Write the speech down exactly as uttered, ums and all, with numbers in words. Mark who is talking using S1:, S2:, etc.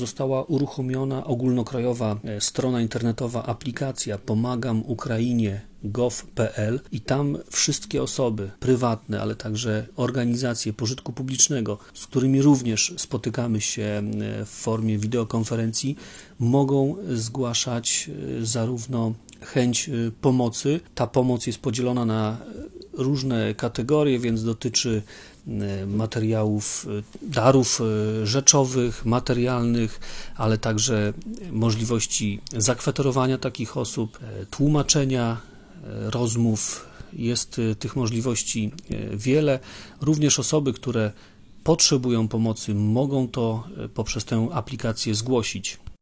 S1: Została uruchomiona ogólnokrajowa strona internetowa, aplikacja Pomagam Ukrainie gov kropka pe el i tam wszystkie osoby prywatne, ale także organizacje pożytku publicznego, z którymi również spotykamy się w formie wideokonferencji, mogą zgłaszać zarówno chęć pomocy. Ta pomoc jest podzielona na różne kategorie, więc dotyczy materiałów, darów rzeczowych, materialnych, ale także możliwości zakwaterowania takich osób, tłumaczenia rozmów. Jest tych możliwości wiele. Również osoby, które potrzebują pomocy, mogą to poprzez tę aplikację zgłosić.